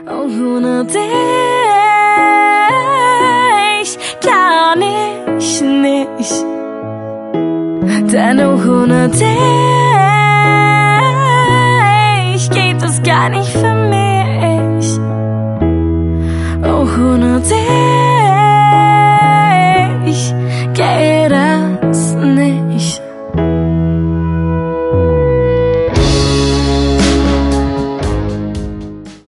Und ohne dich kann ich nicht. Denn auch ohne dich geht es gar nicht für